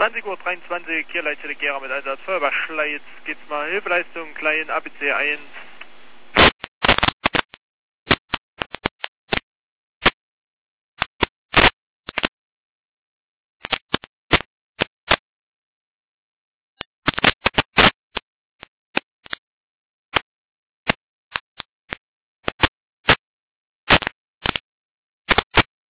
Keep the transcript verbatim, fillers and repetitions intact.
zwanzig Uhr dreiundzwanzig, hier Leitstelle Gera mit Einsatz Feuerwehr Schleiz. Geht's mal Hilfeleistung, klein A B C eins,